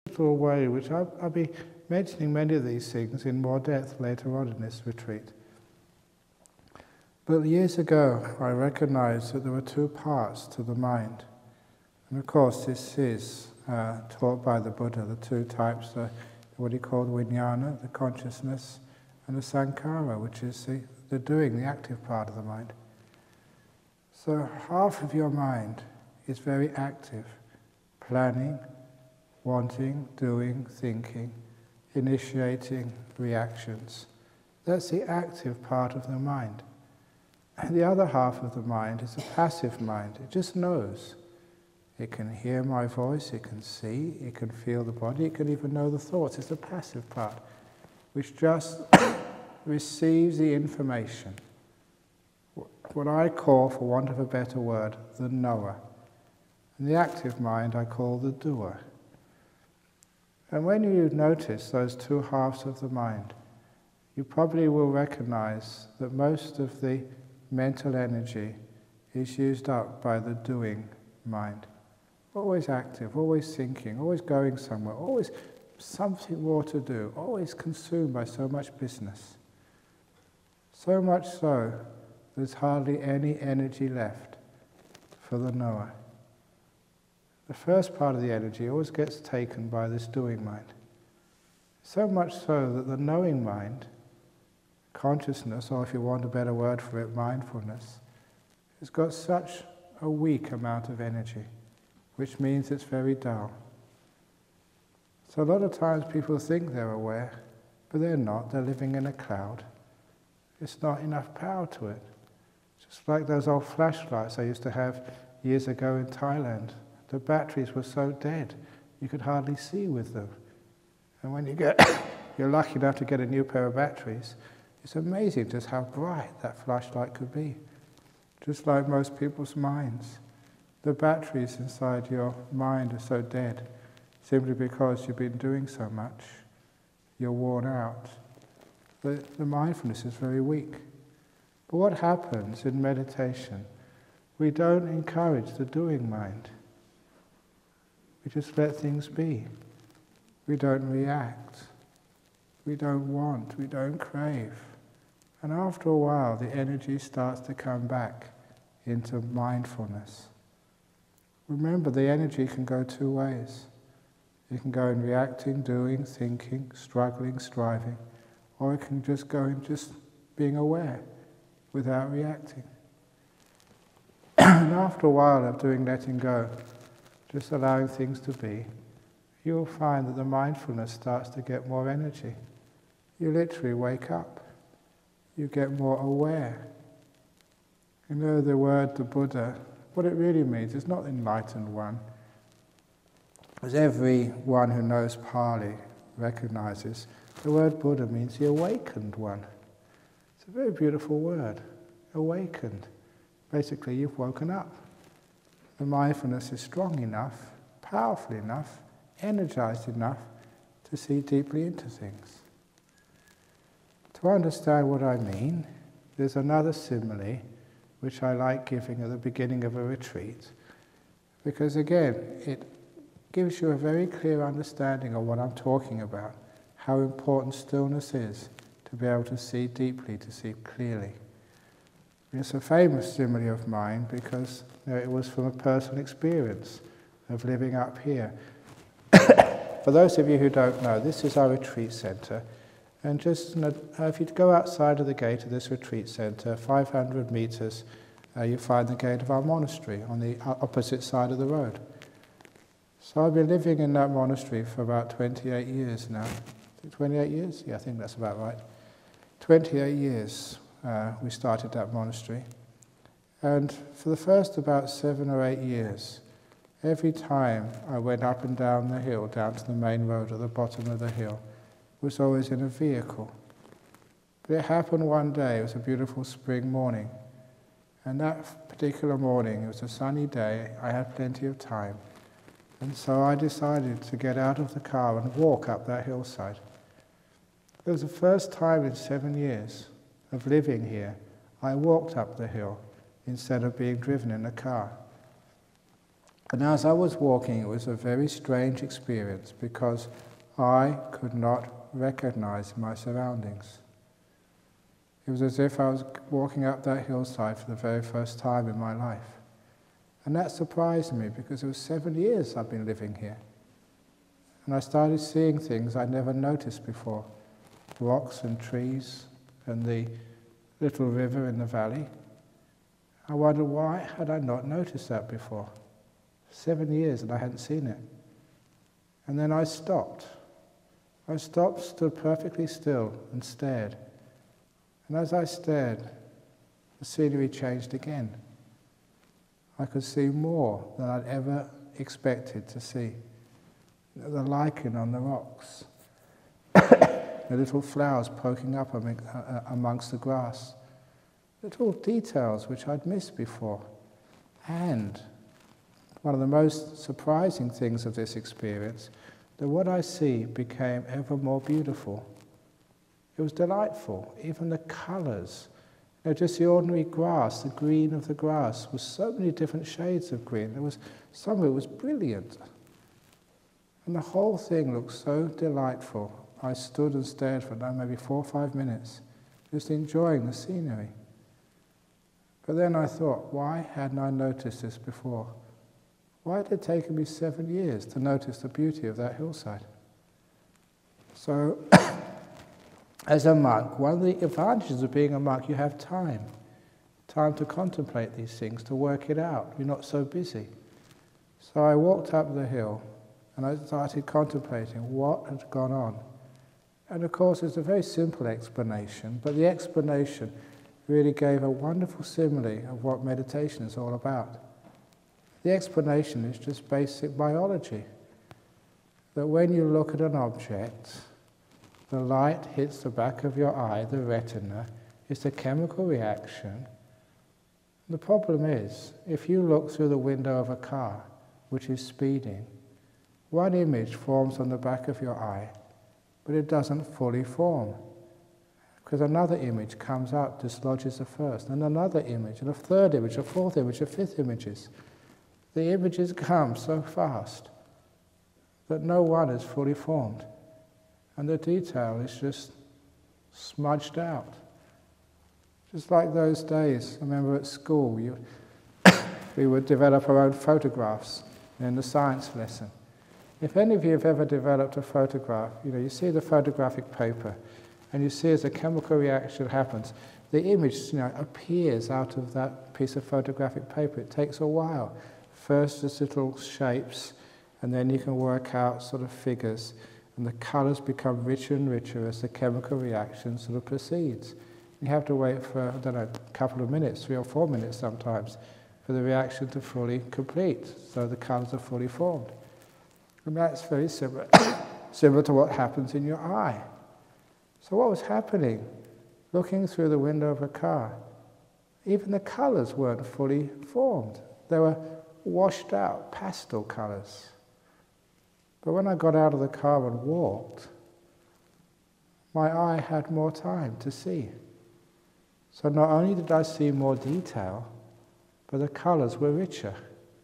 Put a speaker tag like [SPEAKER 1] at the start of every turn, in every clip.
[SPEAKER 1] little way, which I'll be mentioning many of these things in more depth later on in this retreat. But years ago, I recognized that there were two parts to the mind. And of course, this is taught by the Buddha, the two types, what he called vijnana, the consciousness, and the sankhara, which is the doing, the active part of the mind. So half of your mind is very active, planning, wanting, doing, thinking, initiating reactions. That's the active part of the mind. And the other half of the mind is a passive mind. It just knows. It can hear my voice, it can see, it can feel the body, it can even know the thoughts. It's the passive part, which just receives the information. What I call, for want of a better word, the knower. And the active mind I call the doer. And when you notice those two halves of the mind, you probably will recognize that most of the mental energy is used up by the doing mind. Always active, always thinking, always going somewhere, always something more to do, always consumed by so much business. So much so, there's hardly any energy left for the knower. The first part of the energy always gets taken by this doing mind. So much so that the knowing mind, consciousness, or if you want a better word for it, mindfulness, has got such a weak amount of energy, which means it's very dull. So a lot of times people think they're aware, but they're not. They're living in a cloud. It's not enough power to it. Just like those old flashlights I used to have years ago in Thailand. The batteries were so dead, you could hardly see with them. And when you're lucky enough to get a new pair of batteries, it's amazing just how bright that flashlight could be. Just like most people's minds. The batteries inside your mind are so dead, simply because you've been doing so much. You're worn out. The mindfulness is very weak. But what happens in meditation? We don't encourage the doing mind. We just let things be. We don't react. We don't want. We don't crave. And after a while, the energy starts to come back into mindfulness. Remember, the energy can go two ways. It can go in reacting, doing, thinking, struggling, striving, or it can just go in just being aware without reacting. And after a while of doing letting go, just allowing things to be, you'll find that the mindfulness starts to get more energy. You literally wake up. You get more aware. You know the word, the Buddha, what it really means is not the enlightened one. As everyone who knows Pali recognizes, the word Buddha means the awakened one. It's a very beautiful word, awakened. Basically, you've woken up. The mindfulness is strong enough, powerful enough, energized enough to see deeply into things. To understand what I mean, there's another simile which I like giving at the beginning of a retreat, because again, it gives you a very clear understanding of what I'm talking about, how important stillness is to be able to see deeply, to see clearly. It's a famous simile of mine because it was from a personal experience of living up here. For those of you who don't know, this is our retreat center. And just if you go outside of the gate of this retreat center, 500 meters, you find the gate of our monastery on the opposite side of the road. So I've been living in that monastery for about 28 years now. 28 years? Yeah, I think that's about right. 28 years we started that monastery. And for the first about 7 or 8 years, every time I went up and down the hill, down to the main road at the bottom of the hill, was always in a vehicle. But it happened one day, it was a beautiful spring morning. And that particular morning, it was a sunny day, I had plenty of time. And so I decided to get out of the car and walk up that hillside. It was the first time in 7 years of living here, I walked up the hill instead of being driven in a car. And as I was walking, it was a very strange experience because I could not recognize my surroundings. It was as if I was walking up that hillside for the very first time in my life. And that surprised me because it was 7 years I've been living here. And I started seeing things I'd never noticed before. Rocks and trees and the little river in the valley. I wondered, why had I not noticed that before? 7 years and I hadn't seen it. And then I stopped. I stopped, stood perfectly still and stared. And as I stared, the scenery changed again. I could see more than I'd ever expected to see. The lichen on the rocks, the little flowers poking up amongst the grass, little details which I'd missed before. And one of the most surprising things of this experience, that what I see became ever more beautiful. It was delightful. Even the colours, just the ordinary grass, the green of the grass, was so many different shades of green. Some of it was brilliant. And the whole thing looked so delightful. I stood and stared for maybe 4 or 5 minutes, just enjoying the scenery. But then I thought, why hadn't I noticed this before? Why had it taken me 7 years to notice the beauty of that hillside? So, as a monk, one of the advantages of being a monk, you have time to contemplate these things, to work it out. You're not so busy. So I walked up the hill and I started contemplating what had gone on. And of course, it's a very simple explanation, but the explanation really gave a wonderful simile of what meditation is all about. The explanation is just basic biology. That when you look at an object, the light hits the back of your eye, the retina, it's a chemical reaction. The problem is, if you look through the window of a car, which is speeding, one image forms on the back of your eye, but it doesn't fully form. Because another image comes out, dislodges the first, and another image, and a third image, a fourth image, a fifth images. The images come so fast that no one is fully formed. And the detail is just smudged out. Just like those days, I remember at school, we would develop our own photographs in the science lesson. If any of you have ever developed a photograph, you see the photographic paper, and you see as a chemical reaction happens, the image appears out of that piece of photographic paper. It takes a while. First just little shapes, and then you can work out sort of figures, and the colours become richer and richer as the chemical reaction sort of proceeds. You have to wait for, a couple of minutes, 3 or 4 minutes sometimes, for the reaction to fully complete, so the colours are fully formed. And that's very similar, similar to what happens in your eye. So what was happening? Looking through the window of a car, even the colours weren't fully formed. They were washed out, pastel colours. But when I got out of the car and walked, my eye had more time to see. So not only did I see more detail, but the colours were richer.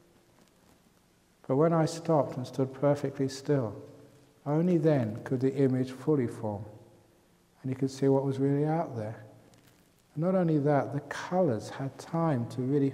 [SPEAKER 1] But when I stopped and stood perfectly still, only then could the image fully form. And you could see what was really out there. And not only that, the colours had time to really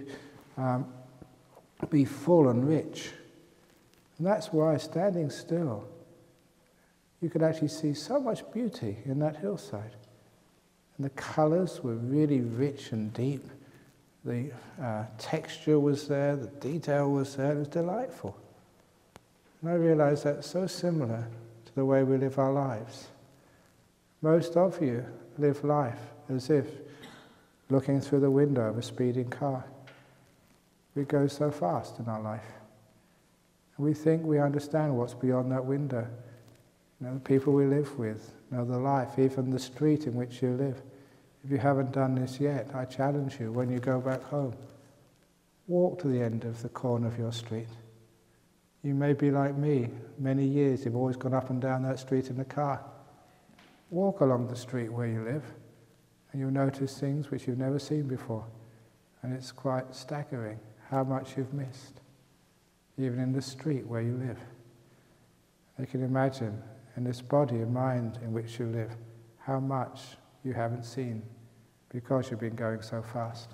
[SPEAKER 1] be full and rich. And that's why, standing still, you could actually see so much beauty in that hillside. And the colours were really rich and deep. The texture was there, the detail was there, it was delightful. And I realised that's so similar to the way we live our lives. Most of you live life as if looking through the window of a speeding car. We go so fast in our life. And we think we understand what's beyond that window. The people we live with, the life, even the street in which you live. If you haven't done this yet, I challenge you, when you go back home, walk to the end of the corner of your street. You may be like me, many years you've always gone up and down that street in the car. Walk along the street where you live, and you'll notice things which you've never seen before. And it's quite staggering how much you've missed. even in the street where you live. You can imagine in this body and mind in which you live, how much you haven't seen because you've been going so fast.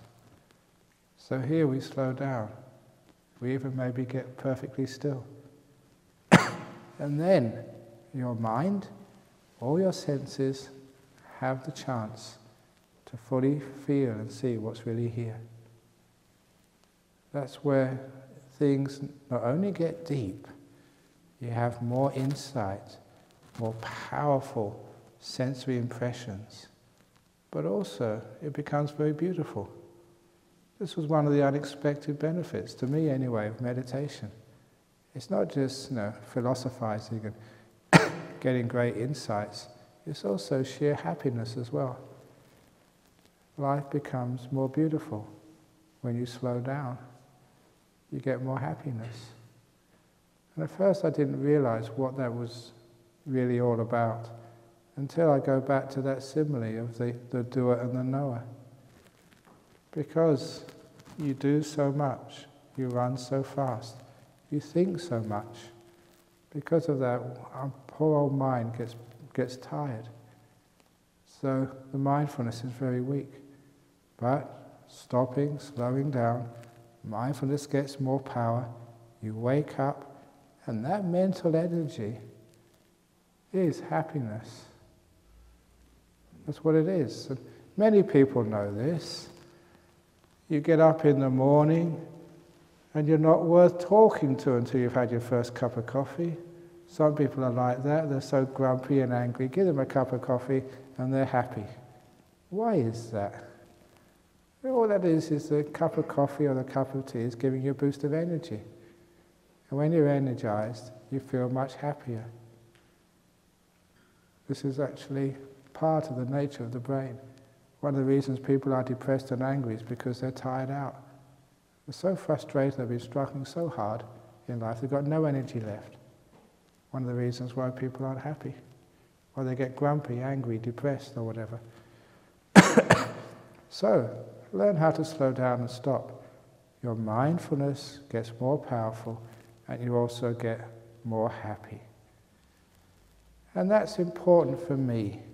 [SPEAKER 1] So here we slow down. We even maybe get perfectly still. And then your mind, all your senses have the chance to fully feel and see what's really here. That's where things not only get deep, you have more insight, more powerful sensory impressions, but also it becomes very beautiful. This was one of the unexpected benefits, to me anyway, of meditation. It's not just, philosophizing and getting great insights. It's also sheer happiness as well. Life becomes more beautiful when you slow down. You get more happiness. And at first I didn't realize what that was really all about until I go back to that simile of the doer and the knower. Because you do so much, you run so fast, you think so much. Because of that, our poor old mind gets tired. So the mindfulness is very weak. But stopping, slowing down, mindfulness gets more power, you wake up, and that mental energy is happiness. That's what it is. And many people know this. You get up in the morning and you're not worth talking to until you've had your first cup of coffee. Some people are like that, they're so grumpy and angry. Give them a cup of coffee and they're happy. Why is that? All that is the cup of coffee or the cup of tea is giving you a boost of energy. And when you're energized, you feel much happier. This is actually part of the nature of the brain. One of the reasons people are depressed and angry is because they're tired out. They're so frustrated, they've been struggling so hard in life, they've got no energy left. One of the reasons why people aren't happy. Or they get grumpy, angry, depressed, or whatever. So, learn how to slow down and stop. Your mindfulness gets more powerful, and you also get more happy. And that's important for me.